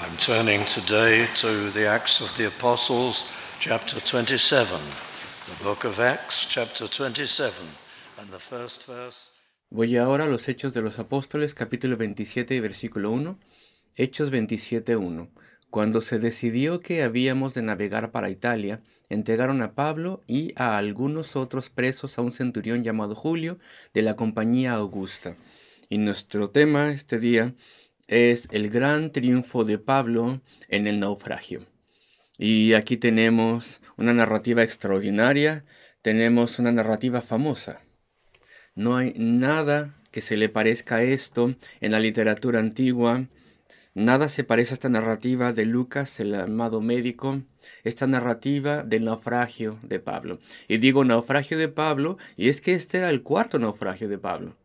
I'm turning today to the Acts of the Apostles, chapter 27. The book of Acts, chapter 27, and the first verse. Voy ahora a los Hechos de los Apóstoles, capítulo 27 y versículo 1. Hechos 27:1. Cuando se decidió que habíamos de navegar para Italia, entregaron a Pablo y a algunos otros presos a un centurión llamado Julio de la compañía Augusta. Y nuestro tema este día es el gran triunfo de Pablo en el naufragio. Y aquí tenemos una narrativa extraordinaria, tenemos una narrativa famosa. No hay nada que se le parezca a esto en la literatura antigua. Nada se parece a esta narrativa de Lucas, el amado médico, esta narrativa del naufragio de Pablo. Y digo naufragio de Pablo, y es que este era el cuarto naufragio de Pablo.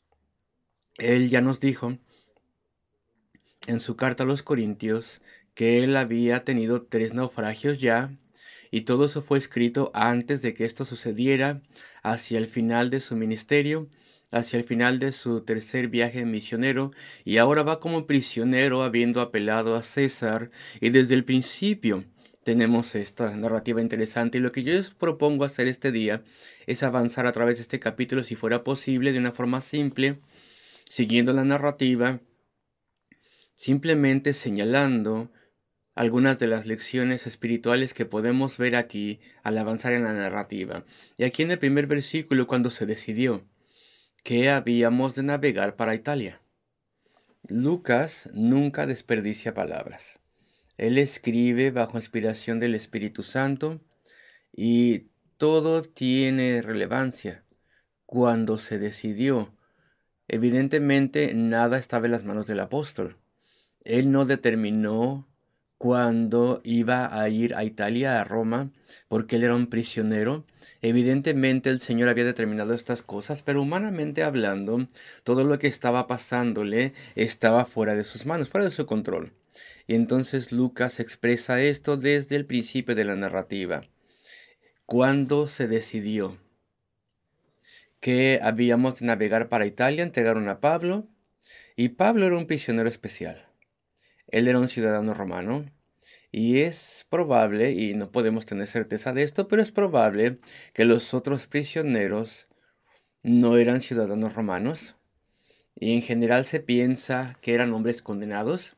Él ya nos dijo en su carta a los Corintios que él había tenido 3 naufragios ya, y todo eso fue escrito antes de que esto sucediera, hacia el final de su ministerio, hacia el final de su tercer viaje misionero, y ahora va como prisionero habiendo apelado a César, y desde el principio tenemos esta narrativa interesante, y lo que yo les propongo hacer este día es avanzar a través de este capítulo, si fuera posible, de una forma simple, siguiendo la narrativa, simplemente señalando algunas de las lecciones espirituales que podemos ver aquí al avanzar en la narrativa. Y aquí en el primer versículo, cuando se decidió que habíamos de navegar para Italia. Lucas nunca desperdicia palabras. Él escribe bajo inspiración del Espíritu Santo y todo tiene relevancia. Cuando se decidió, evidentemente nada estaba en las manos del apóstol. Él no determinó cuándo iba a ir a Italia, a Roma, porque él era un prisionero. Evidentemente el Señor había determinado estas cosas, pero humanamente hablando, todo lo que estaba pasándole estaba fuera de sus manos, fuera de su control. Y entonces Lucas expresa esto desde el principio de la narrativa. Cuando se decidió que habíamos de navegar para Italia, entregaron a Pablo, y Pablo era un prisionero especial. Él era un ciudadano romano y es probable, y no podemos tener certeza de esto, pero es probable que los otros prisioneros no eran ciudadanos romanos y en general se piensa que eran hombres condenados,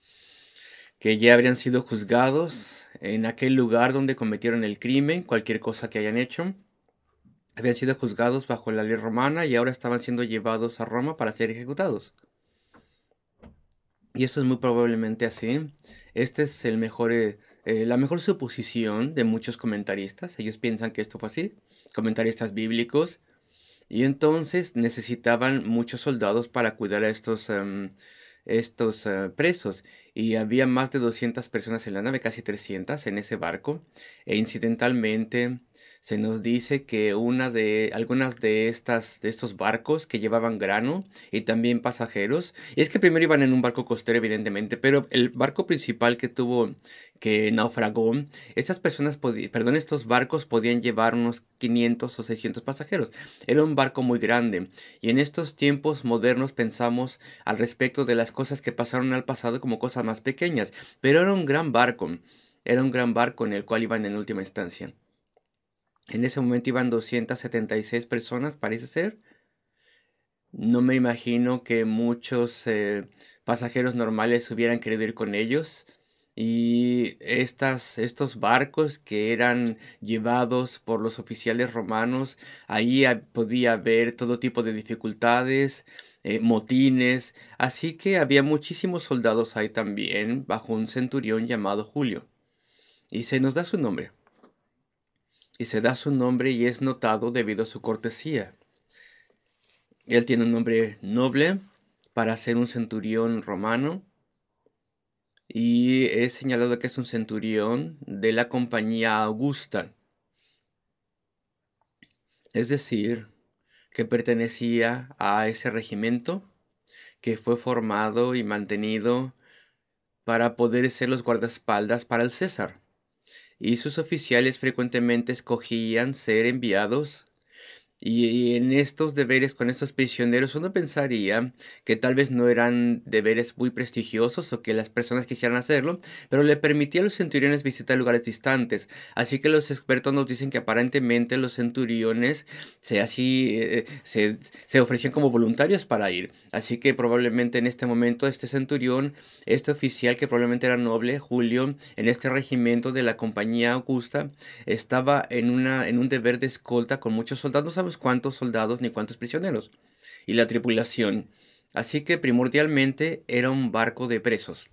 que ya habrían sido juzgados en aquel lugar donde cometieron el crimen, cualquier cosa que hayan hecho. Habían sido juzgados bajo la ley romana y ahora estaban siendo llevados a Roma para ser ejecutados. Y eso es muy probablemente así. Este es la mejor suposición de muchos comentaristas. Ellos piensan que esto fue así, comentaristas bíblicos. Y entonces necesitaban muchos soldados para cuidar a estos presos. Y había más de 200 personas en la nave, casi 300 en ese barco. E incidentalmente se nos dice que algunas de estos barcos que llevaban grano y también pasajeros, y es que primero iban en un barco costero evidentemente, pero el barco principal que naufragó, estos barcos podían llevar unos 500 o 600 pasajeros. Era un barco muy grande, y en estos tiempos modernos pensamos al respecto de las cosas que pasaron al pasado como cosas más pequeñas, pero era un gran barco en el cual iban en última instancia. En ese momento iban 276 personas, parece ser. No me imagino que muchos pasajeros normales hubieran querido ir con ellos. Y estos barcos que eran llevados por los oficiales romanos, ahí podía haber todo tipo de dificultades, motines. Así que había muchísimos soldados ahí también, bajo un centurión llamado Julio. Y se nos da su nombre. Y se da su nombre y es notado debido a su cortesía. Él tiene un nombre noble para ser un centurión romano y es señalado que es un centurión de la compañía Augusta, es decir, que pertenecía a ese regimiento que fue formado y mantenido para poder ser los guardaespaldas para el César. Y sus oficiales frecuentemente escogían ser enviados Y en estos deberes con estos prisioneros uno pensaría que tal vez no eran deberes muy prestigiosos o que las personas quisieran hacerlo, pero le permitía a los centuriones visitar lugares distantes. Así que los expertos nos dicen que aparentemente los centuriones se ofrecían como voluntarios para ir. Así que probablemente en este momento este centurión, este oficial que probablemente era noble, Julio, en este regimiento de la compañía Augusta, estaba en un deber de escolta con muchos soldados, no sabemos cuántos soldados ni cuántos prisioneros, y la tripulación. Así que primordialmente era un barco de presos.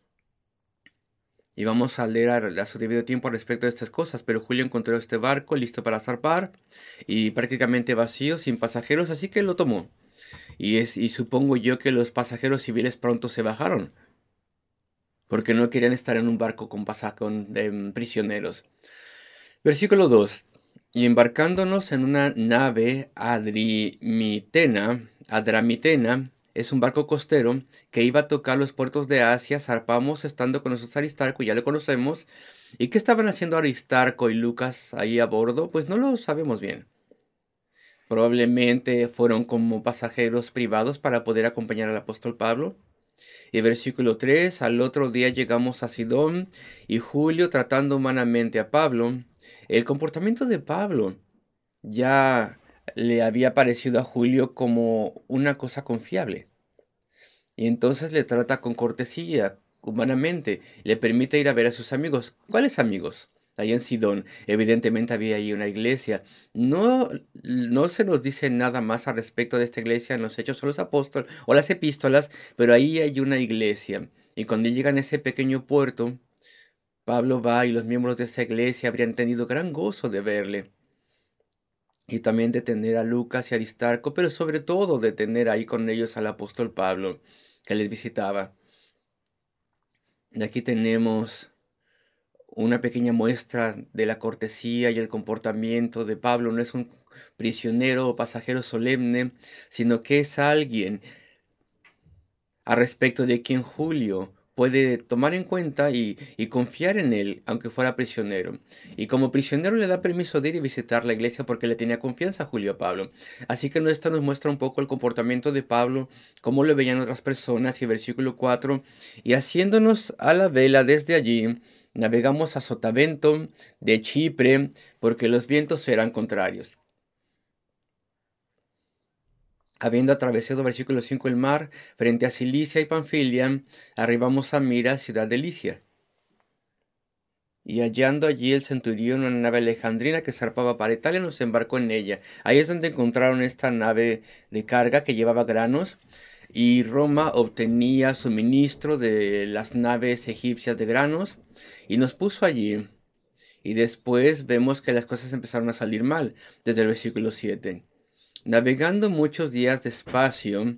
Y vamos a leer a su debido tiempo respecto de estas cosas, pero Julio encontró este barco listo para zarpar y prácticamente vacío, sin pasajeros, así que lo tomó. Y supongo yo que los pasajeros civiles pronto se bajaron, porque no querían estar en un barco con prisioneros. Versículo 2. Y embarcándonos en una nave Adramitena, es un barco costero que iba a tocar los puertos de Asia, zarpamos estando con nosotros Aristarco, ya lo conocemos. ¿Y qué estaban haciendo Aristarco y Lucas ahí a bordo? Pues no lo sabemos bien. Probablemente fueron como pasajeros privados para poder acompañar al apóstol Pablo. Y versículo 3, al otro día llegamos a Sidón y Julio tratando humanamente a Pablo. El comportamiento de Pablo ya le había parecido a Julio como una cosa confiable. Y entonces le trata con cortesía, humanamente, le permite ir a ver a sus amigos. ¿Cuáles amigos? Allá en Sidón, evidentemente había ahí una iglesia. No se nos dice nada más al respecto de esta iglesia en los Hechos de los Apóstoles o las epístolas, pero ahí hay una iglesia. Y cuando llegan a ese pequeño puerto, Pablo va y los miembros de esa iglesia habrían tenido gran gozo de verle. Y también de tener a Lucas y Aristarco, pero sobre todo de tener ahí con ellos al apóstol Pablo, que les visitaba. Y aquí tenemos una pequeña muestra de la cortesía y el comportamiento de Pablo. No es un prisionero o pasajero solemne, sino que es alguien a respecto de quien Julio puede tomar en cuenta y confiar en él, aunque fuera prisionero. Y como prisionero le da permiso de ir y visitar la iglesia porque le tenía confianza a Julio a Pablo. Así que esto nos muestra un poco el comportamiento de Pablo, cómo lo veían otras personas. Y versículo 4, y haciéndonos a la vela desde allí, navegamos a Sotavento de Chipre, porque los vientos eran contrarios. Habiendo atravesado, versículo 5, el mar, frente a Cilicia y Panfilia, arribamos a Mira, ciudad de Licia. Y hallando allí el centurión una nave alejandrina que zarpaba para Italia, nos embarcó en ella. Ahí es donde encontraron esta nave de carga que llevaba granos. Y Roma obtenía suministro de las naves egipcias de granos. Y nos puso allí. Y después vemos que las cosas empezaron a salir mal, desde el versículo 7. Navegando muchos días despacio,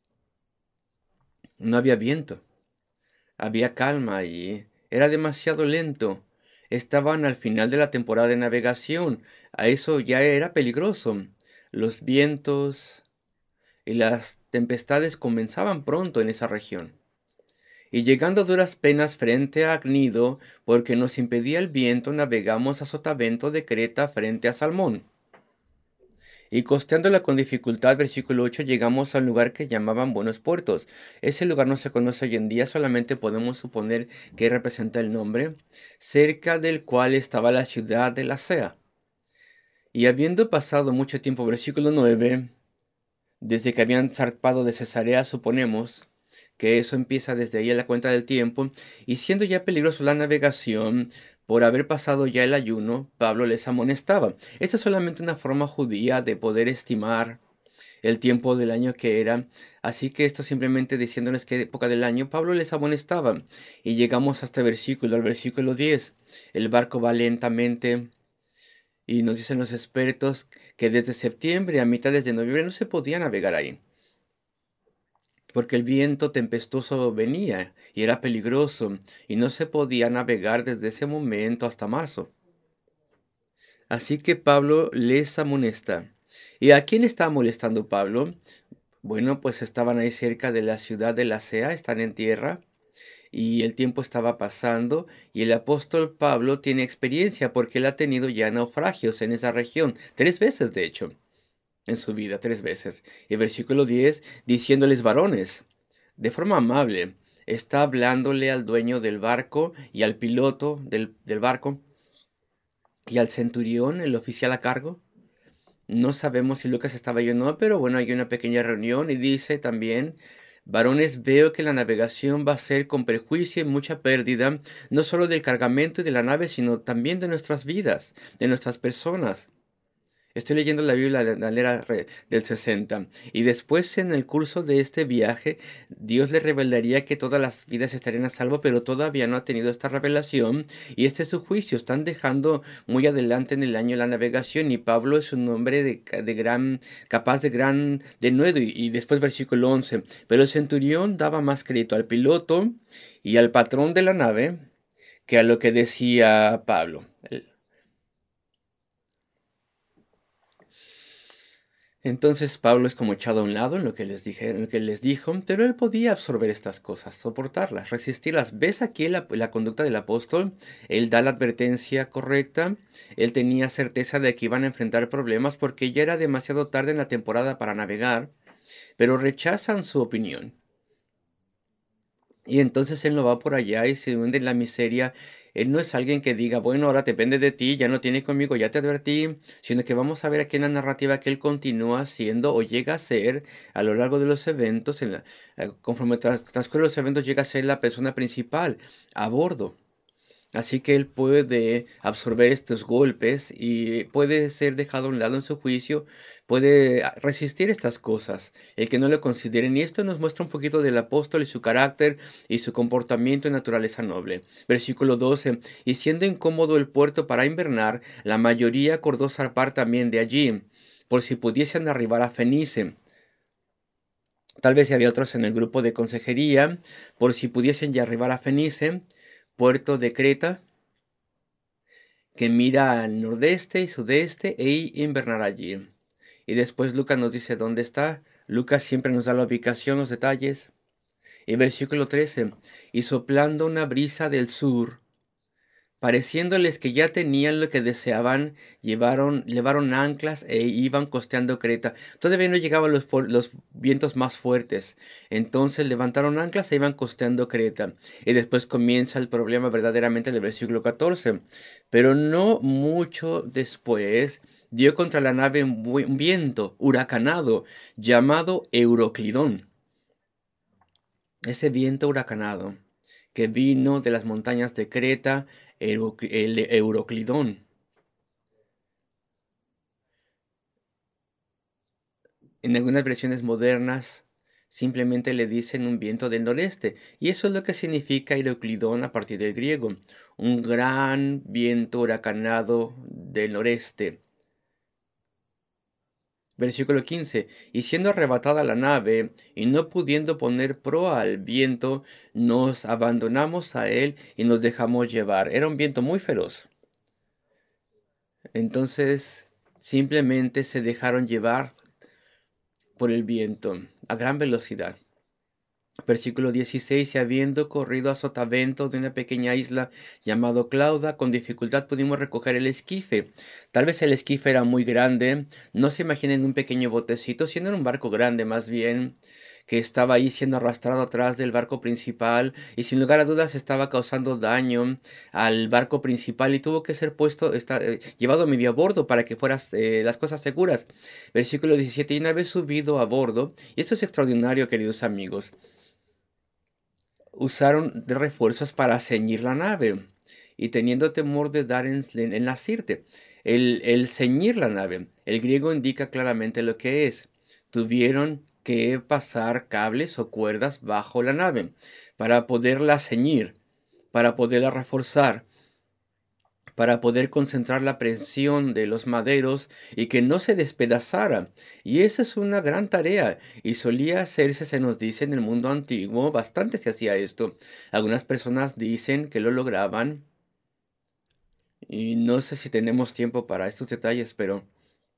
no había viento, había calma y era demasiado lento. Estaban al final de la temporada de navegación, a eso ya era peligroso. Los vientos y las tempestades comenzaban pronto en esa región. Y llegando a duras penas frente a Agnido, porque nos impedía el viento, navegamos a Sotavento de Creta frente a Salmón. Y costeándola con dificultad, versículo 8, llegamos a un lugar que llamaban Buenos Puertos. Ese lugar no se conoce hoy en día, solamente podemos suponer que representa el nombre, cerca del cual estaba la ciudad de la Sea. Y habiendo pasado mucho tiempo, versículo 9, desde que habían zarpado de Cesarea, suponemos que eso empieza desde ahí a la cuenta del tiempo, y siendo ya peligroso la navegación, por haber pasado ya el ayuno, Pablo les amonestaba. Esta es solamente una forma judía de poder estimar el tiempo del año que era, así que esto simplemente diciéndoles qué época del año, Pablo les amonestaba. Y llegamos hasta el versículo, al versículo 10. El barco va lentamente. Y nos dicen los expertos que desde septiembre a mitades de noviembre no se podía navegar ahí, porque el viento tempestuoso venía y era peligroso, y no se podía navegar desde ese momento hasta marzo. Así que Pablo les amonesta. ¿Y a quién estaba molestando Pablo? Bueno, pues estaban ahí cerca de la ciudad de la Sea, están en tierra, y el tiempo estaba pasando, y el apóstol Pablo tiene experiencia porque él ha tenido ya naufragios en esa región, 3 veces de hecho. en su vida 3 veces. Y versículo 10, diciéndoles varones, de forma amable, está hablándole al dueño del barco y al piloto del barco y al centurión, el oficial a cargo. No sabemos si Lucas estaba ahí o no, pero bueno, hay una pequeña reunión y dice también, varones, veo que la navegación va a ser con perjuicio y mucha pérdida, no solo del cargamento y de la nave, sino también de nuestras vidas, de nuestras personas. Estoy leyendo la Biblia de la era del 60. Y después en el curso de este viaje, Dios le revelaría que todas las vidas estarían a salvo, pero todavía no ha tenido esta revelación. Y este es su juicio. Están dejando muy adelante en el año la navegación. Y Pablo es un hombre de gran, capaz de gran denuedo. Y después versículo 11. Pero el centurión daba más crédito al piloto y al patrón de la nave que a lo que decía Pablo. Entonces Pablo es como echado a un lado en lo que les dije, en lo que les dijo, pero él podía absorber estas cosas, soportarlas, resistirlas. ¿Ves aquí la conducta del apóstol? Él da la advertencia correcta, él tenía certeza de que iban a enfrentar problemas porque ya era demasiado tarde en la temporada para navegar, pero rechazan su opinión. Y entonces él no va por allá y se hunde en la miseria. Él no es alguien que diga, bueno, ahora depende de ti, ya no tienes conmigo, ya te advertí, sino que vamos a ver aquí en la narrativa que él continúa siendo o llega a ser a lo largo de los eventos, conforme transcurren los eventos, llega a ser la persona principal a bordo. Así que él puede absorber estos golpes y puede ser dejado a un lado en su juicio, puede resistir estas cosas, el que no lo consideren. Y esto nos muestra un poquito del apóstol y su carácter y su comportamiento y naturaleza noble. Versículo 12. Y siendo incómodo el puerto para invernar, la mayoría acordó zarpar también de allí, por si pudiesen arribar a Fenice. Tal vez si había otros en el grupo de consejería, por si pudiesen ya arribar a Fenice, puerto de Creta, que mira al nordeste y sudeste e invernar allí. Y después Lucas nos dice dónde está. Lucas siempre nos da la ubicación, los detalles. Y versículo 13. Y soplando una brisa del sur, pareciéndoles que ya tenían lo que deseaban, llevaron anclas e iban costeando Creta. Todavía no llegaban los vientos más fuertes. Entonces levantaron anclas e iban costeando Creta. Y después comienza el problema verdaderamente en el versículo 14. Pero no mucho después dio contra la nave un viento huracanado llamado Euroclidón. Ese viento huracanado que vino de las montañas de Creta, el Euroclidón. En algunas versiones modernas simplemente le dicen un viento del noreste, y eso es lo que significa Euroclidón a partir del griego, un gran viento huracanado del noreste. Versículo 15. Y siendo arrebatada la nave, y no pudiendo poner proa al viento, nos abandonamos a él y nos dejamos llevar. Era un viento muy feroz. Entonces, simplemente se dejaron llevar por el viento a gran velocidad. Versículo 16, y habiendo corrido a sotavento de una pequeña isla llamado Clauda, con dificultad pudimos recoger el esquife. Tal vez el esquife era muy grande, no se imaginen un pequeño botecito, siendo un barco grande más bien, que estaba ahí siendo arrastrado atrás del barco principal y sin lugar a dudas estaba causando daño al barco principal y tuvo que ser llevado medio a bordo para que fueran las cosas seguras. Versículo 17, y una vez subido a bordo, y esto es extraordinario, queridos amigos, usaron de refuerzos para ceñir la nave y teniendo temor de dar en la sirte. El ceñir la nave, el griego indica claramente lo que es. Tuvieron que pasar cables o cuerdas bajo la nave para poderla ceñir, para poderla reforzar, para poder concentrar la presión de los maderos y que no se despedazara. Y esa es una gran tarea y solía hacerse, se nos dice, en el mundo antiguo, bastante se hacía esto. Algunas personas dicen que lo lograban y no sé si tenemos tiempo para estos detalles, pero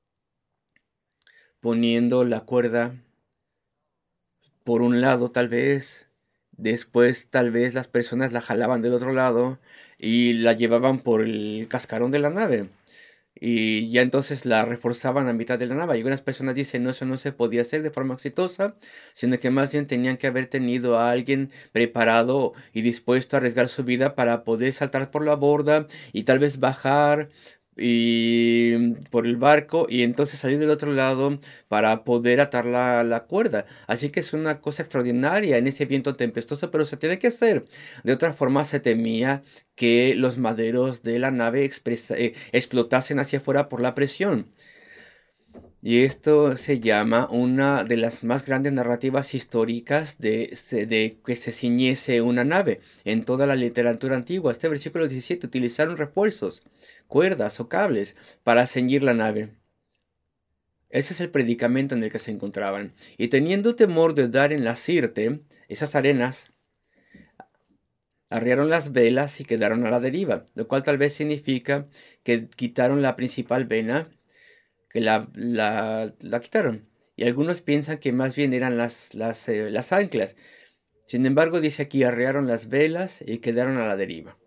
poniendo la cuerda por un lado tal vez, después tal vez las personas la jalaban del otro lado y la llevaban por el cascarón de la nave. y ya entonces la reforzaban a mitad de la nave. Y algunas personas dicen, no, eso no se podía hacer de forma exitosa, sino que más bien tenían que haber tenido a alguien preparado y dispuesto a arriesgar su vida para poder saltar por la borda y tal vez bajar y por el barco y entonces salir del otro lado para poder atar la cuerda. Así que es una cosa extraordinaria en ese viento tempestuoso, pero se tiene que hacer. De otra forma se temía que los maderos de la nave explotasen hacia afuera por la presión. Y esto se llama una de las más grandes narrativas históricas de que se ciñese una nave. En toda la literatura antigua, este versículo 17, utilizaron refuerzos, cuerdas o cables para ceñir la nave. Ese es el predicamento en el que se encontraban. Y teniendo temor de dar en la sirte, esas arenas, arriaron las velas y quedaron a la deriva, lo cual tal vez significa que quitaron la principal vena, que la quitaron. Y algunos piensan que más bien eran las anclas. Sin embargo, dice aquí, arriaron las velas y quedaron a la deriva.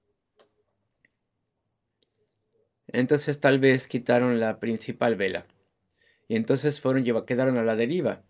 Entonces tal vez quitaron la principal vela. Y entonces quedaron a la deriva.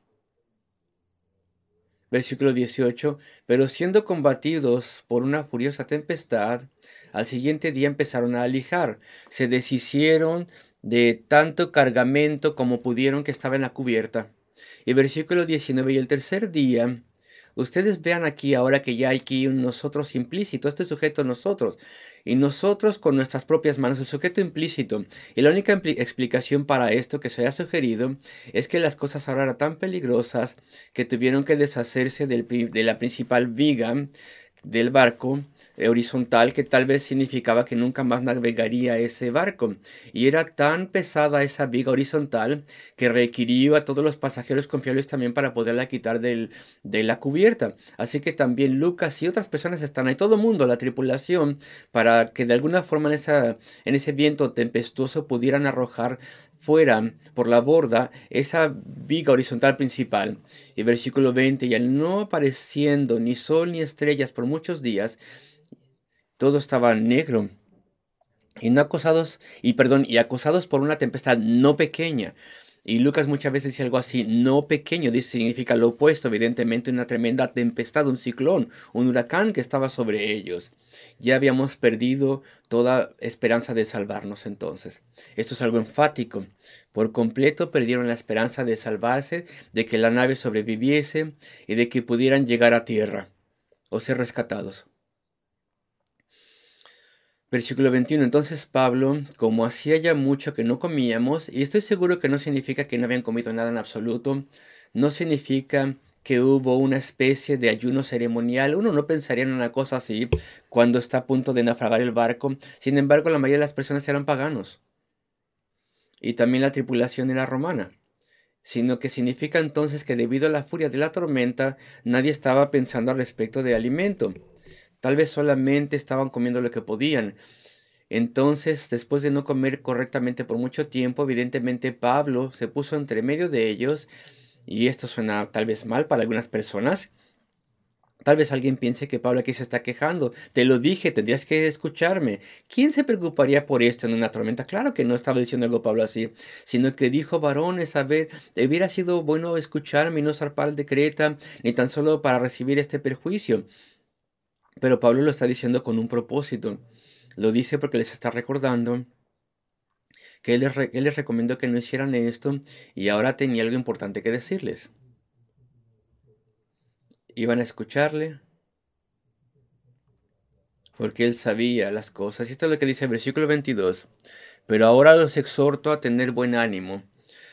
Versículo 18, pero siendo combatidos por una furiosa tempestad, al siguiente día empezaron a alijar, se deshicieron de tanto cargamento como pudieron que estaba en la cubierta. Y versículo 19, y el tercer día, ustedes vean aquí ahora que ya hay aquí un nosotros implícito, este sujeto nosotros, y nosotros con nuestras propias manos, el sujeto implícito. Y la única explicación para esto que se ha sugerido es que las cosas ahora eran tan peligrosas que tuvieron que deshacerse de la principal viga del barco horizontal, que tal vez significaba que nunca más navegaría ese barco. Y era tan pesada esa viga horizontal que requirió a todos los pasajeros confiables también para poderla quitar de la cubierta. Así que también Lucas y otras personas están ahí, todo el mundo, la tripulación, para que de alguna forma en ese viento tempestuoso pudieran arrojar fuera por la borda esa viga horizontal principal. Y versículo 20, y al no apareciendo ni sol ni estrellas por muchos días, todo estaba negro. Y no acosados, y acosados por una tempestad no pequeña. Y Lucas muchas veces dice algo así, no pequeño, dice, significa lo opuesto, evidentemente una tremenda tempestad, un ciclón, un huracán que estaba sobre ellos. Ya habíamos perdido toda esperanza de salvarnos entonces. Esto es algo enfático. Por completo perdieron la esperanza de salvarse, de que la nave sobreviviese y de que pudieran llegar a tierra o ser rescatados. Versículo 21. Entonces Pablo, como hacía ya mucho que no comíamos, y estoy seguro que no significa que no habían comido nada en absoluto, no significa que hubo una especie de ayuno ceremonial. Uno no pensaría en una cosa así cuando está a punto de naufragar el barco. Sin embargo, la mayoría de las personas eran paganos. Y también la tripulación era romana. Sino que significa entonces que debido a la furia de la tormenta, nadie estaba pensando al respecto de alimento. Tal vez solamente estaban comiendo lo que podían. Entonces, después de no comer correctamente por mucho tiempo, evidentemente Pablo se puso entre medio de ellos, y esto suena tal vez mal para algunas personas. Tal vez alguien piense que Pablo aquí se está quejando. Te lo dije, tendrías que escucharme. ¿Quién se preocuparía por esto en una tormenta? Claro que no estaba diciendo algo Pablo así, sino que dijo, varones, a ver, hubiera sido bueno escucharme y no zarpar de Creta, ni tan solo para recibir este perjuicio. Pero Pablo lo está diciendo con un propósito. Lo dice porque les está recordando que él les recomendó que no hicieran esto y ahora tenía algo importante que decirles. Iban a escucharle porque él sabía las cosas. Y esto es lo que dice el versículo 22. Pero ahora los exhorto a tener buen ánimo.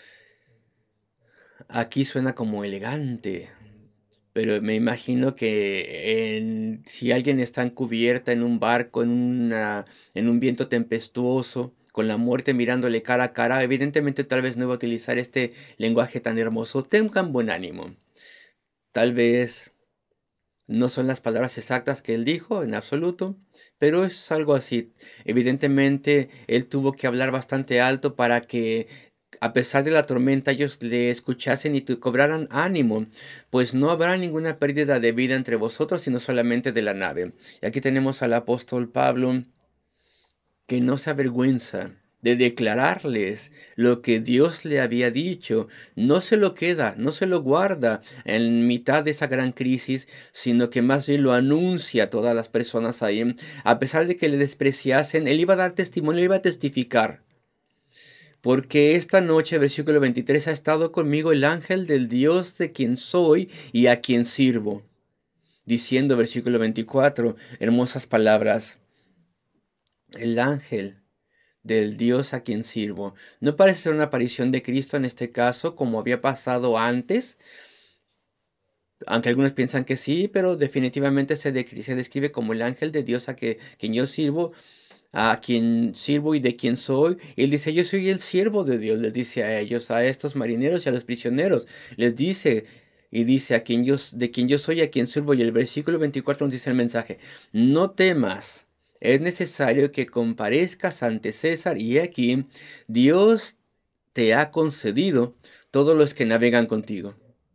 Aquí suena como elegante, pero me imagino que si alguien está encubierta en un barco, en un viento tempestuoso, con la muerte mirándole cara a cara, evidentemente tal vez no iba a utilizar este lenguaje tan hermoso. Tengan buen ánimo. Tal vez no son las palabras exactas que él dijo en absoluto, pero es algo así. Evidentemente él tuvo que hablar bastante alto para que a pesar de la tormenta ellos le escuchasen y cobraran ánimo, pues no habrá ninguna pérdida de vida entre vosotros, sino solamente de la nave. Y aquí tenemos al apóstol Pablo que no se avergüenza de declararles lo que Dios le había dicho. No se lo queda, no se lo guarda en mitad de esa gran crisis, sino que más bien lo anuncia a todas las personas ahí. A pesar de que le despreciasen, él iba a dar testimonio, él iba a testificar. Porque esta noche, versículo 23, ha estado conmigo el ángel del Dios de quien soy y a quien sirvo. Diciendo, versículo 24, hermosas palabras. El ángel del Dios a quien sirvo. No parece ser una aparición de Cristo en este caso, como había pasado antes, aunque algunos piensan que sí, pero definitivamente se describe como el ángel de Dios quien yo sirvo, a quien sirvo y de quien soy. Y él dice, yo soy el siervo de Dios, les dice a ellos, a estos marineros y a los prisioneros, les dice, y dice, de quien yo soy, a quien sirvo. Y el versículo 24 nos dice el mensaje, no temas. Es necesario que comparezcas ante César y aquí Dios te ha concedido todos los que navegan contigo.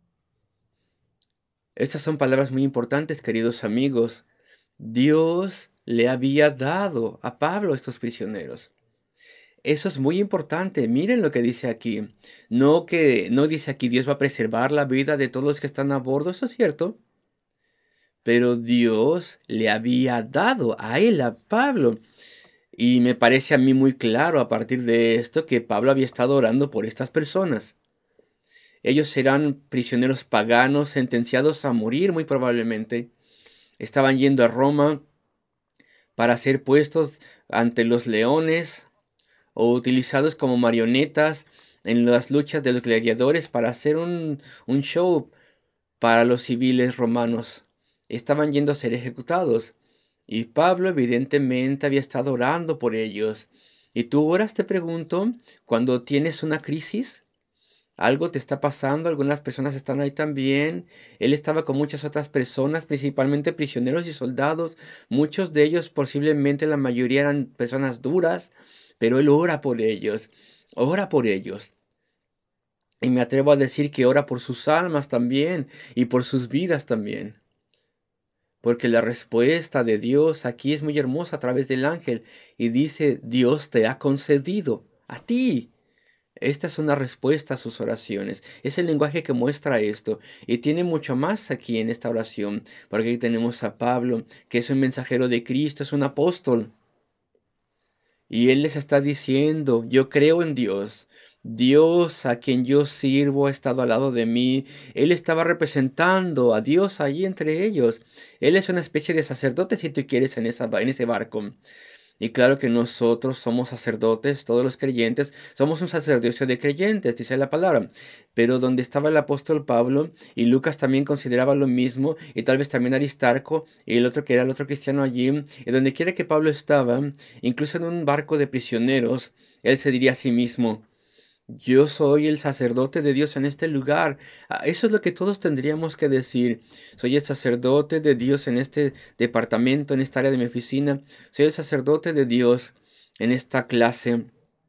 Estas son palabras muy importantes, queridos amigos. Dios le había dado a Pablo estos prisioneros. Eso es muy importante. Miren lo que dice aquí. No dice aquí Dios va a preservar la vida de todos los que están a bordo. Eso es cierto. Pero Dios le había dado a él, a Pablo. Y me parece a mí muy claro a partir de esto que Pablo había estado orando por estas personas. Ellos serán prisioneros paganos sentenciados a morir muy probablemente. Estaban yendo a Roma para ser puestos ante los leones o utilizados como marionetas en las luchas de los gladiadores para hacer un show para los civiles romanos. Estaban yendo a ser ejecutados. Y Pablo evidentemente había estado orando por ellos. ¿Y tú oras, te pregunto, cuando tienes una crisis? Algo te está pasando, algunas personas están ahí también. Él estaba con muchas otras personas, principalmente prisioneros y soldados. Muchos de ellos, posiblemente la mayoría eran personas duras, pero él ora por ellos. Y me atrevo a decir que ora por sus almas también y por sus vidas también. Porque la respuesta de Dios aquí es muy hermosa a través del ángel y dice, Dios te ha concedido a ti. Esta es una respuesta a sus oraciones. Es el lenguaje que muestra esto. Y tiene mucho más aquí en esta oración. Porque aquí tenemos a Pablo, que es un mensajero de Cristo, es un apóstol. Y él les está diciendo, yo creo en Dios. Dios a quien yo sirvo ha estado al lado de mí. Él estaba representando a Dios allí entre ellos. Él es una especie de sacerdote, si tú quieres, en ese barco. Y claro que nosotros somos sacerdotes, todos los creyentes, somos un sacerdocio de creyentes, dice la palabra. Pero donde estaba el apóstol Pablo, y Lucas también consideraba lo mismo, y tal vez también Aristarco, y el otro que era el otro cristiano allí, y donde quiera que Pablo estaba, incluso en un barco de prisioneros, él se diría a sí mismo, yo soy el sacerdote de Dios en este lugar. Eso es lo que todos tendríamos que decir. Soy el sacerdote de Dios en este departamento, en esta área de mi oficina. Soy el sacerdote de Dios en esta clase,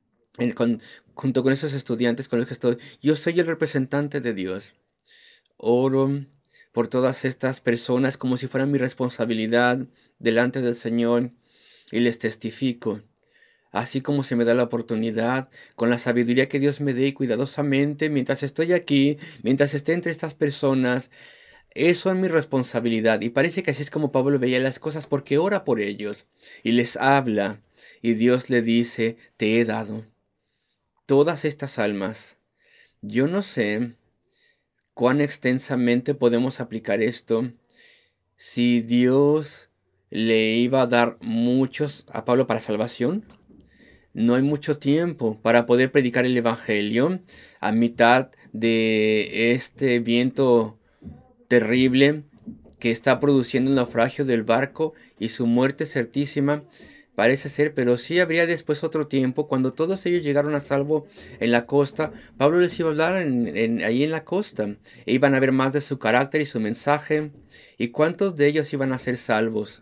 junto con esos estudiantes con los que estoy. Yo soy el representante de Dios. Oro por todas estas personas como si fuera mi responsabilidad delante del Señor y les testifico. Así como se me da la oportunidad, con la sabiduría que Dios me dé y cuidadosamente, mientras estoy aquí, mientras esté entre estas personas, eso es mi responsabilidad. Y parece que así es como Pablo veía las cosas porque ora por ellos y les habla. Y Dios le dice, te he dado todas estas almas. Yo no sé cuán extensamente podemos aplicar esto. Si Dios le iba a dar muchos a Pablo para salvación, no hay mucho tiempo para poder predicar el Evangelio a mitad de este viento terrible que está produciendo el naufragio del barco y su muerte certísima. Parece ser, pero sí habría después otro tiempo cuando todos ellos llegaron a salvo en la costa. Pablo les iba a hablar ahí en la costa e iban a ver más de su carácter y su mensaje y cuántos de ellos iban a ser salvos.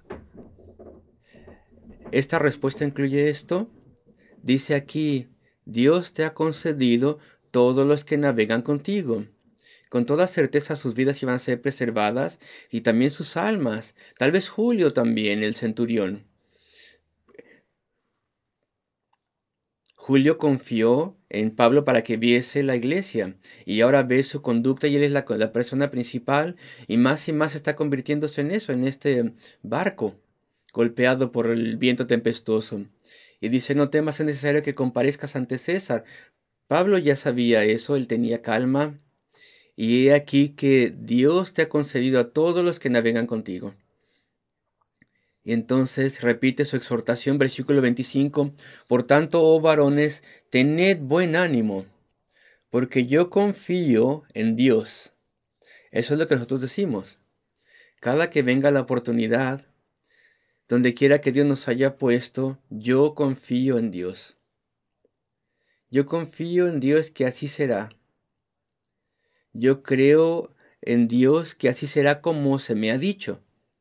Esta respuesta incluye esto. Dice aquí, Dios te ha concedido todos los que navegan contigo. Con toda certeza sus vidas iban a ser preservadas y también sus almas. Tal vez Julio también, el centurión. Julio confió en Pablo para que viese la iglesia y ahora ve su conducta y él es la persona principal y más está convirtiéndose en eso, en este barco golpeado por el viento tempestuoso. Y dice, no temas, es necesario que comparezcas ante César. Pablo ya sabía eso, él tenía calma y he aquí que Dios te ha concedido a todos los que navegan contigo. Y entonces repite su exhortación, versículo 25. Por tanto, oh varones, tened buen ánimo, porque yo confío en Dios. Eso es lo que nosotros decimos. Cada que venga la oportunidad, donde quiera que Dios nos haya puesto, yo confío en Dios. Yo confío en Dios que así será. Yo creo en Dios que así será como se me ha dicho.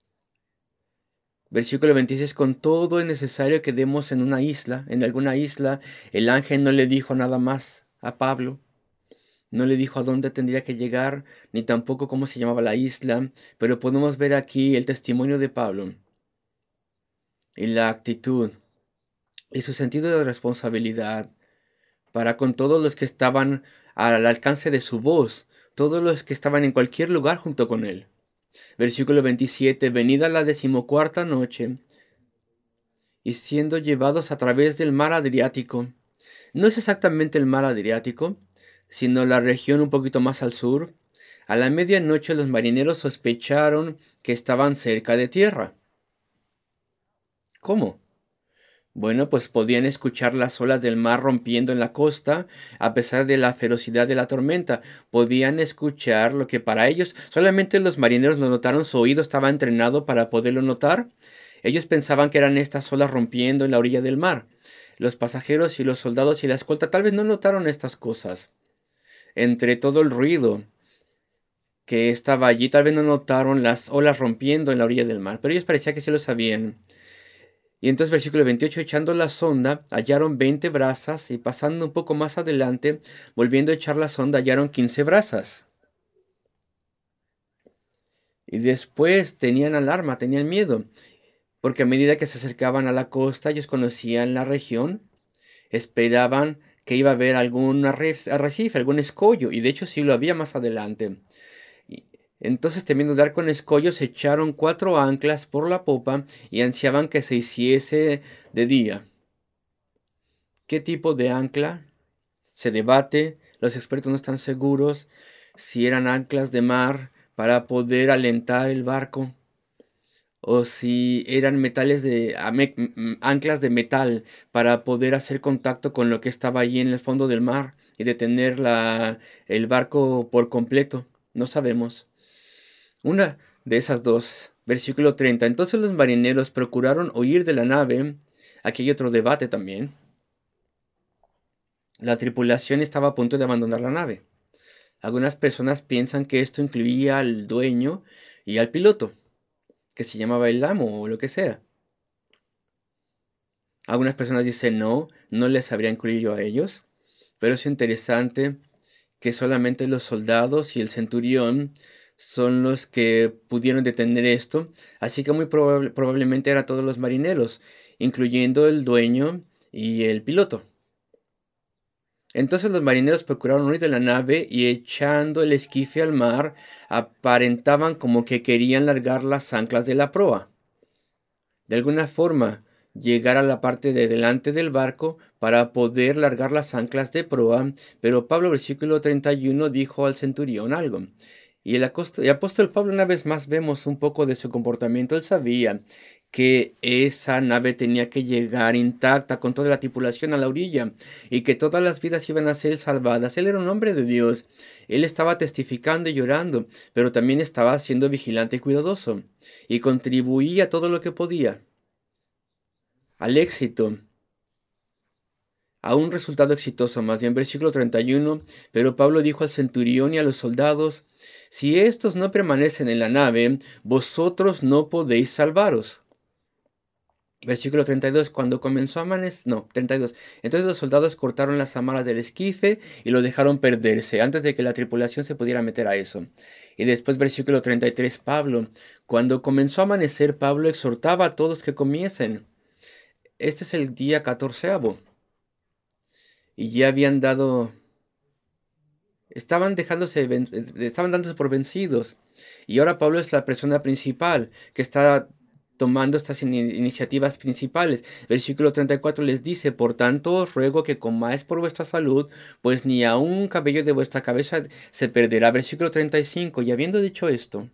Versículo 26, con todo es necesario que demos en una isla, en alguna isla. El ángel no le dijo nada más a Pablo, no le dijo a dónde tendría que llegar, ni tampoco cómo se llamaba la isla, pero podemos ver aquí el testimonio de Pablo y la actitud y su sentido de responsabilidad para con todos los que estaban al alcance de su voz, todos los que estaban en cualquier lugar junto con él. Versículo 27, venida la 14ª noche, y siendo llevados a través del mar Adriático. No es exactamente el mar Adriático, sino la región un poquito más al sur. A la medianoche los marineros sospecharon que estaban cerca de tierra. ¿Cómo? Bueno, pues podían escuchar las olas del mar rompiendo en la costa, a pesar de la ferocidad de la tormenta. Podían escuchar lo que para ellos solamente los marineros lo notaron, su oído estaba entrenado para poderlo notar. Ellos pensaban que eran estas olas rompiendo en la orilla del mar. Los pasajeros y los soldados y la escolta tal vez no notaron estas cosas. Entre todo el ruido que estaba allí, tal vez no notaron las olas rompiendo en la orilla del mar, pero ellos parecía que sí lo sabían. Y entonces versículo 28, echando la sonda, hallaron 20 brazas y pasando un poco más adelante, volviendo a echar la sonda, hallaron 15 brazas. Y después tenían alarma, tenían miedo, porque a medida que se acercaban a la costa, ellos conocían la región, esperaban que iba a haber algún arrecife, algún escollo, y de hecho sí lo había más adelante. Entonces, temiendo dar con escollos, echaron 4 anclas por la popa y ansiaban que se hiciese de día. ¿Qué tipo de ancla? Se debate, los expertos no están seguros si eran anclas de mar para poder alentar el barco o si eran anclas de metal para poder hacer contacto con lo que estaba allí en el fondo del mar y detener el barco por completo. No sabemos. Una de esas dos. Versículo 30. Entonces los marineros procuraron huir de la nave. Aquí hay otro debate también. La tripulación estaba a punto de abandonar la nave. Algunas personas piensan que esto incluía al dueño y al piloto, que se llamaba el amo o lo que sea. Algunas personas dicen no, no les habría incluido a ellos. Pero es interesante que solamente los soldados y el centurión son los que pudieron detener esto, así que muy probablemente eran todos los marineros, incluyendo el dueño y el piloto. Entonces los marineros procuraron huir de la nave y echando el esquife al mar, aparentaban como que querían largar las anclas de la proa. De alguna forma, llegar a la parte de delante del barco para poder largar las anclas de proa, pero Pablo, versículo 31, dijo al centurión algo. Y el apóstol Pablo, una vez más, vemos un poco de su comportamiento. Él sabía que esa nave tenía que llegar intacta con toda la tripulación a la orilla y que todas las vidas iban a ser salvadas. Él era un hombre de Dios. Él estaba testificando y llorando, pero también estaba siendo vigilante y cuidadoso y contribuía todo lo que podía al éxito, a un resultado exitoso, más bien versículo 31, pero Pablo dijo al centurión y a los soldados, si estos no permanecen en la nave, vosotros no podéis salvaros. Versículo 32, cuando comenzó a amanecer, no, 32, entonces los soldados cortaron las amarras del esquife y lo dejaron perderse antes de que la tripulación se pudiera meter a eso. Y después versículo 33, Pablo, cuando comenzó a amanecer, Pablo exhortaba a todos que comiesen. Este es el día 14º. y ya habían dado, estaban dándose por vencidos. Y ahora Pablo es la persona principal que está tomando estas iniciativas principales. Versículo 34 les dice, por tanto os ruego que comáis por vuestra salud, pues ni aun un cabello de vuestra cabeza se perderá. Versículo 35, y habiendo dicho esto,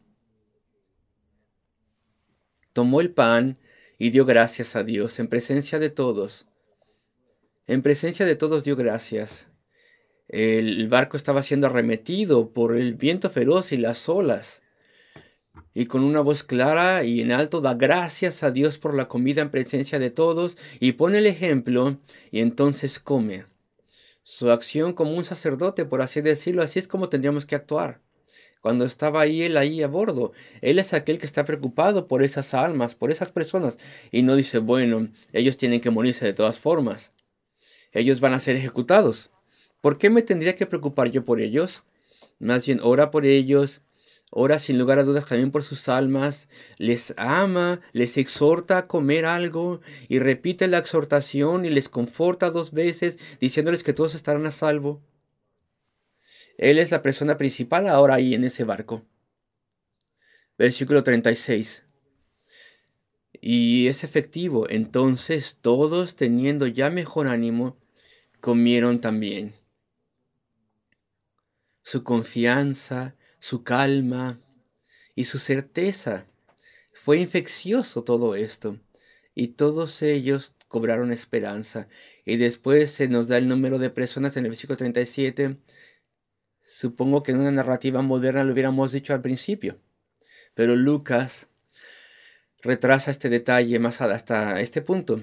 tomó el pan y dio gracias a Dios en presencia de todos. En presencia de todos dio gracias. El barco estaba siendo arremetido por el viento feroz y las olas. Y con una voz clara y en alto da gracias a Dios por la comida en presencia de todos y pone el ejemplo y entonces come. Su acción como un sacerdote, por así decirlo, así es como tendríamos que actuar. Cuando estaba él ahí a bordo, él es aquel que está preocupado por esas almas, por esas personas, y no dice, bueno, ellos tienen que morirse de todas formas, ellos van a ser ejecutados. ¿Por qué me tendría que preocupar yo por ellos? Más bien, ora por ellos, ora sin lugar a dudas también por sus almas, les ama, les exhorta a comer algo y repite la exhortación y les conforta 2 veces diciéndoles que todos estarán a salvo. Él es la persona principal ahora ahí en ese barco. Versículo 36. Y es efectivo. Entonces todos, teniendo ya mejor ánimo, comieron también. Su confianza, su calma y su certeza. Fue infeccioso todo esto. Y todos ellos cobraron esperanza. Y después se nos da el número de personas en el versículo 37. Supongo que en una narrativa moderna lo hubiéramos dicho al principio. Pero Lucas retrasa este detalle más hasta este punto.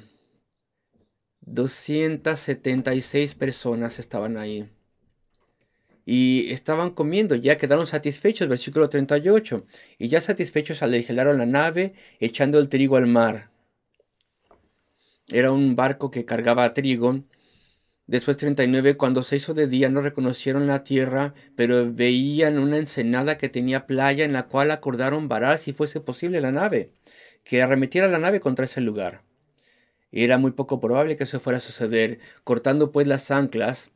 276 personas estaban ahí. Y estaban comiendo, ya quedaron satisfechos, versículo 38. Y ya satisfechos aligeraron la nave, echando el trigo al mar. Era un barco que cargaba trigo. Después 39, cuando se hizo de día no reconocieron la tierra, pero veían una ensenada que tenía playa en la cual acordaron varar si fuese posible la nave, que arremetiera la nave contra ese lugar. Era muy poco probable que eso fuera a suceder, cortando pues las anclas,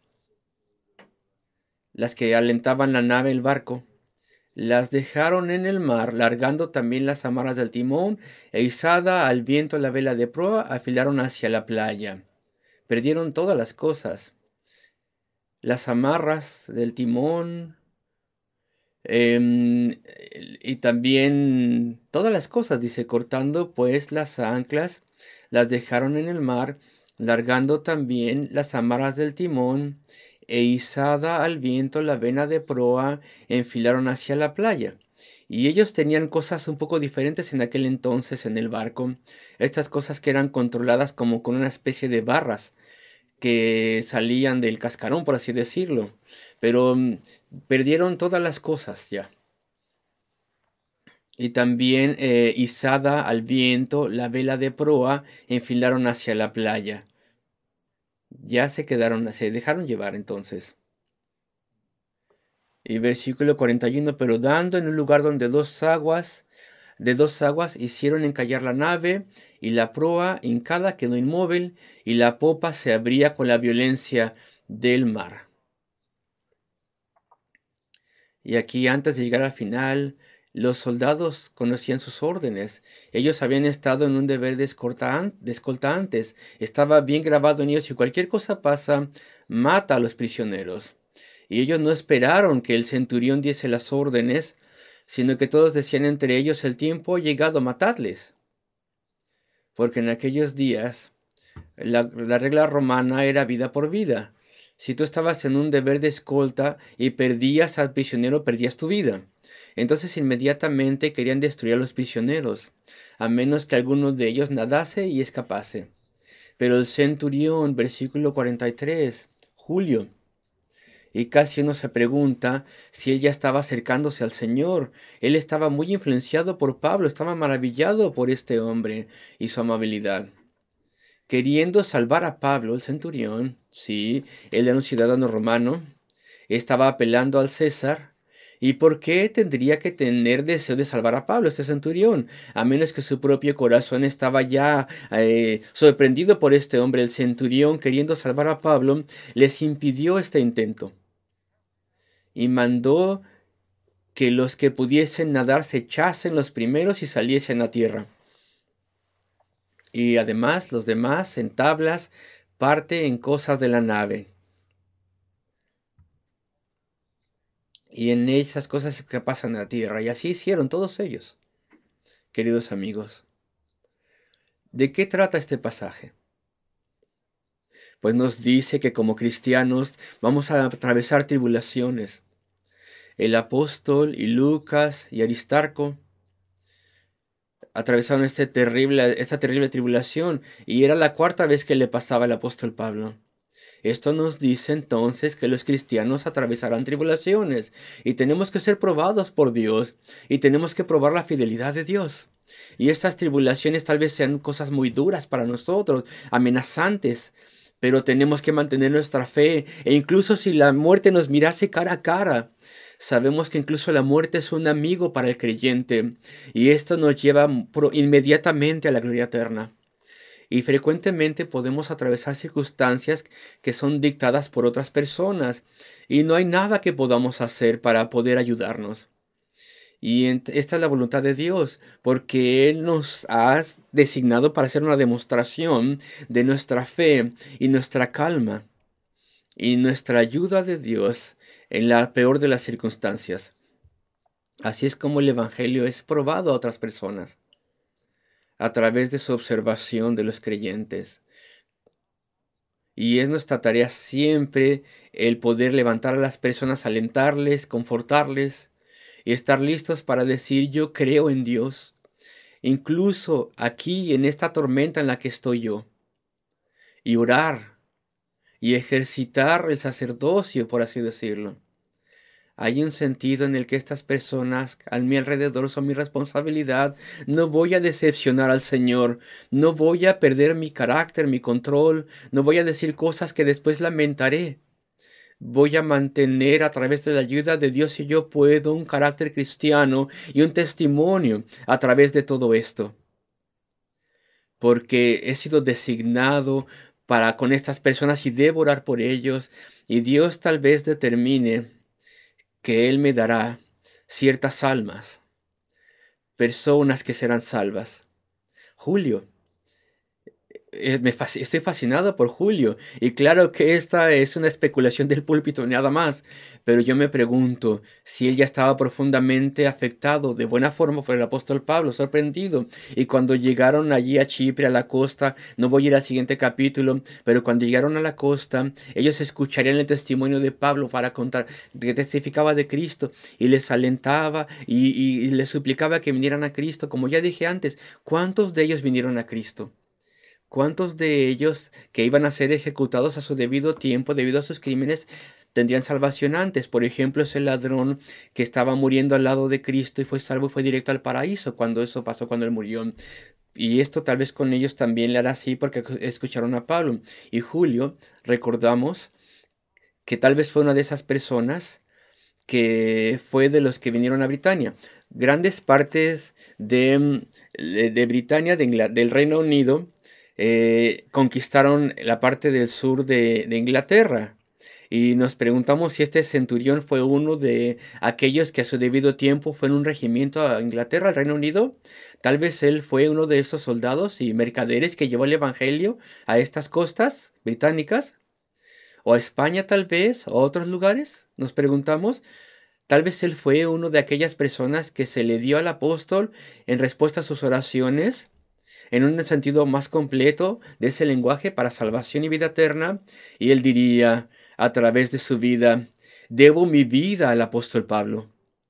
las que alentaban la nave, el barco, las dejaron en el mar, largando también las amarras del timón, e izada al viento la vela de proa, afilaron hacia la playa. Perdieron todas las cosas, las amarras del timón, em, y también todas las cosas, dice, cortando pues las anclas, las dejaron en el mar, largando también las amarras del timón, e izada al viento la vena de proa, enfilaron hacia la playa. Y ellos tenían cosas un poco diferentes en aquel entonces en el barco, estas cosas que eran controladas como con una especie de barras que salían del cascarón, por así decirlo. Pero perdieron todas las cosas ya. Y también izada al viento la vela de proa, enfilaron hacia la playa. Ya se dejaron llevar entonces. Y versículo 41, pero dando en un lugar donde de dos aguas hicieron encallar la nave, y la proa hincada quedó inmóvil, y la popa se abría con la violencia del mar. Y aquí, antes de llegar al final, los soldados conocían sus órdenes. Ellos habían estado en un deber de escolta antes. Estaba bien grabado en ellos: si cualquier cosa pasa, mata a los prisioneros. Y ellos no esperaron que el centurión diese las órdenes, sino que todos decían entre ellos: el tiempo ha llegado, matadles. Porque en aquellos días la regla romana era vida por vida. Si tú estabas en un deber de escolta y perdías al prisionero, perdías tu vida. Entonces inmediatamente querían destruir a los prisioneros, a menos que alguno de ellos nadase y escapase. Pero el centurión, versículo 43, Julio, y casi uno se pregunta si él ya estaba acercándose al Señor. Él estaba muy influenciado por Pablo, estaba maravillado por este hombre y su amabilidad. Queriendo salvar a Pablo, el centurión, sí, él era un ciudadano romano, estaba apelando al César, ¿Y por qué tendría que tener deseo de salvar a Pablo, este centurión? A menos que su propio corazón estaba ya sorprendido por este hombre. El centurión, queriendo salvar a Pablo, les impidió este intento y mandó que los que pudiesen nadar se echasen los primeros y saliesen a tierra. Y además los demás en tablas parte en cosas de la nave. Y en esas cosas que pasan a la tierra. Y así hicieron todos ellos, queridos amigos. ¿De qué trata este pasaje? Pues nos dice que como cristianos vamos a atravesar tribulaciones. El apóstol y Lucas y Aristarco atravesaron esta terrible tribulación y era la cuarta vez que le pasaba al apóstol Pablo. Esto nos dice entonces que los cristianos atravesarán tribulaciones y tenemos que ser probados por Dios y tenemos que probar la fidelidad de Dios. Y estas tribulaciones tal vez sean cosas muy duras para nosotros, amenazantes, pero tenemos que mantener nuestra fe e incluso si la muerte nos mirase cara a cara, sabemos que incluso la muerte es un amigo para el creyente y esto nos lleva inmediatamente a la gloria eterna. Y frecuentemente podemos atravesar circunstancias que son dictadas por otras personas y no hay nada que podamos hacer para poder ayudarnos. Y esta es la voluntad de Dios, porque Él nos ha designado para hacer una demostración de nuestra fe y nuestra calma y nuestra ayuda de Dios en la peor de las circunstancias. Así es como el Evangelio es probado a otras personas, a través de su observación de los creyentes. Y es nuestra tarea siempre el poder levantar a las personas, alentarles, confortarles y estar listos para decir yo creo en Dios. Incluso aquí en esta tormenta en la que estoy yo. Y orar y ejercitar el sacerdocio, por así decirlo. Hay un sentido en el que estas personas a mi alrededor son mi responsabilidad. No voy a decepcionar al Señor. No voy a perder mi carácter, mi control. No voy a decir cosas que después lamentaré. Voy a mantener a través de la ayuda de Dios si yo puedo un carácter cristiano y un testimonio a través de todo esto. Porque he sido designado para con estas personas y debo orar por ellos. Y Dios tal vez determine que Él me dará ciertas almas, personas que serán salvas. Julio, estoy fascinado por Julio. Y claro que esta es una especulación del púlpito, nada más. Pero yo me pregunto si él ya estaba profundamente afectado de buena forma por el apóstol Pablo, sorprendido. Y cuando llegaron allí a Chipre, a la costa, no voy a ir al siguiente capítulo, pero cuando llegaron a la costa, ellos escucharían el testimonio de Pablo para contar que testificaba de Cristo y les alentaba y les suplicaba que vinieran a Cristo. Como ya dije antes, ¿cuántos de ellos vinieron a Cristo? ¿Cuántos de ellos que iban a ser ejecutados a su debido tiempo debido a sus crímenes tendrían salvación antes? Por ejemplo, ese ladrón que estaba muriendo al lado de Cristo y fue salvo y fue directo al paraíso cuando eso pasó, cuando él murió. Y esto tal vez con ellos también le hará así porque escucharon a Pablo. Y Julio, recordamos que tal vez fue una de esas personas que fue de los que vinieron a Britania. Grandes partes de Britania, del Reino Unido, conquistaron la parte del sur de Inglaterra. Y nos preguntamos si este centurión fue uno de aquellos que a su debido tiempo fue en un regimiento a Inglaterra, al Reino Unido. Tal vez él fue uno de esos soldados y mercaderes que llevó el evangelio a estas costas británicas. O a España tal vez, o a otros lugares. Nos preguntamos. Tal vez él fue uno de aquellas personas que se le dio al apóstol en respuesta a sus oraciones en un sentido más completo de ese lenguaje para salvación y vida eterna, y él diría a través de su vida, debo mi vida al apóstol Pablo.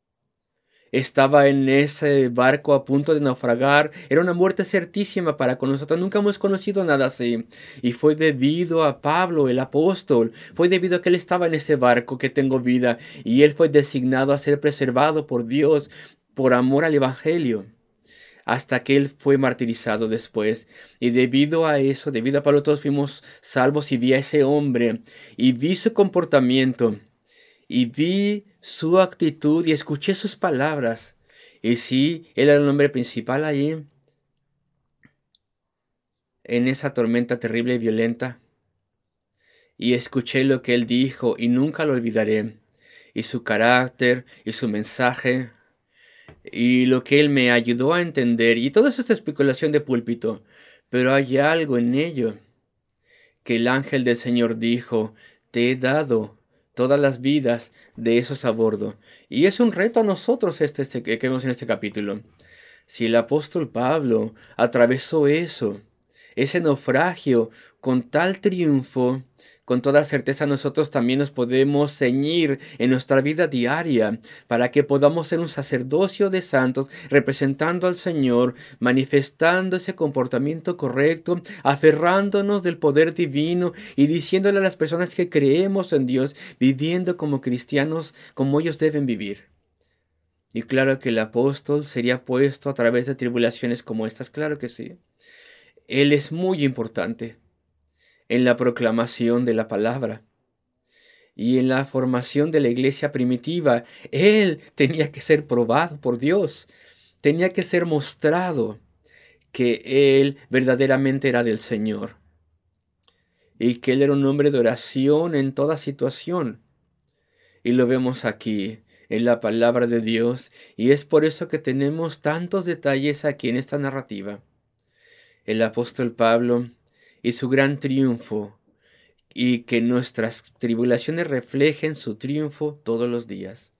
Estaba en ese barco a punto de naufragar, era una muerte certísima para con nosotros, nunca hemos conocido nada así, y fue debido a Pablo, el apóstol, fue debido a que él estaba en ese barco que tengo vida, y él fue designado a ser preservado por Dios por amor al Evangelio, hasta que él fue martirizado después. Y debido a eso, debido a Pablo, todos fuimos salvos y vi a ese hombre y vi su comportamiento y vi su actitud y escuché sus palabras. Y sí, él era el hombre principal allí, en esa tormenta terrible y violenta. Y escuché lo que él dijo y nunca lo olvidaré. Y su carácter y su mensaje y lo que él me ayudó a entender. Y toda esta especulación de púlpito. Pero hay algo en ello que el ángel del Señor dijo: te he dado todas las vidas de esos a bordo. Y es un reto a nosotros que vemos en este capítulo. Si el apóstol Pablo atravesó eso, ese naufragio, con tal triunfo, con toda certeza nosotros también nos podemos ceñir en nuestra vida diaria para que podamos ser un sacerdocio de santos, representando al Señor, manifestando ese comportamiento correcto, aferrándonos del poder divino y diciéndole a las personas que creemos en Dios, viviendo como cristianos como ellos deben vivir. Y claro que el apóstol sería puesto a través de tribulaciones como estas, claro que sí. Él es muy importante en la proclamación de la palabra y en la formación de la iglesia primitiva. Él tenía que ser probado por Dios, tenía que ser mostrado que él verdaderamente era del Señor y que él era un hombre de oración en toda situación. Y lo vemos aquí en la palabra de Dios, y es por eso que tenemos tantos detalles aquí en esta narrativa. El apóstol Pablo y su gran triunfo, y que nuestras tribulaciones reflejen su triunfo todos los días.